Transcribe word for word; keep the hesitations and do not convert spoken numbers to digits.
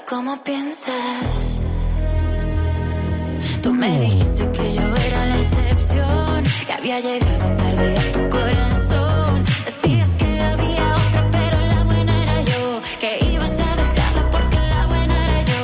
¿Cómo piensas? Tú me dijiste que yo era la excepción, que había llegado tarde.